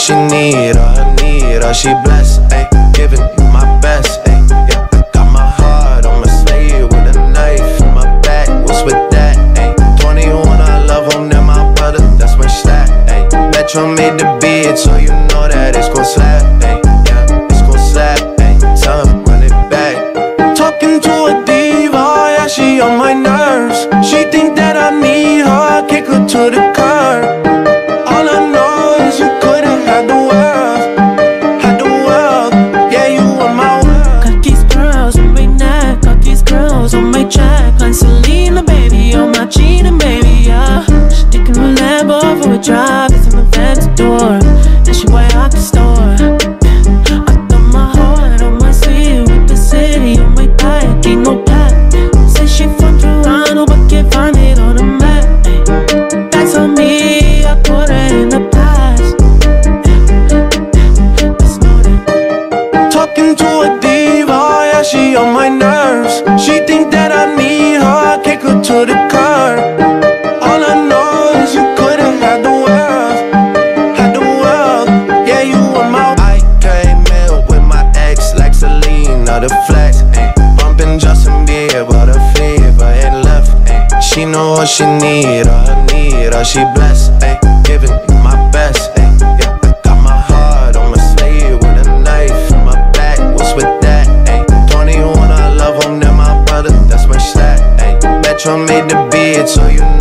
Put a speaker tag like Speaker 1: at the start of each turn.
Speaker 1: she need, all she blessed, ayy. Giving you my best, ayy. Yeah, I got my heart on my sleeve with a knife in my back. What's with that, ayy? 21, I love him, they're my brother, that's my stat, ayy. Metro made the beat, so you know that it's gon' slap, ayy. Yeah, it's gon' slap, ayy. Tell him, run it back. Talking to a diva, yeah, she on my nerves. She think that I need her, kick her to the curb. All I know is you could've had the world, yeah, you on my world.
Speaker 2: Got these girls on my neck, got these girls on my check. Like Selena, baby, on my cheating, baby, yeah. She taking a Lambo for a drive, it's an Aventador, and she way out the store. I got my heart on my sleeve with the city on my back, ain't no cap. Say she from Toronto, but can't find it on the map. That's on me, I put her in the past.
Speaker 1: Talking to a diva, yeah, she on my nerves. She think that I need her, kick her to the curb. All I know is you could've had the world, yeah, you on my. I came in with my ex like Selena, the flex, ayy. Bumping Justin Bieber, the fever ain't left, ayy. She know what she need, all she blessed, ayy. Giving you my best, ayy. Yeah, I got my heart on my sleeve with a knife in my back. What's with that, ayy? 21, I love him, they're my brother, that's my stat, ayy. Metro made the beat, so you know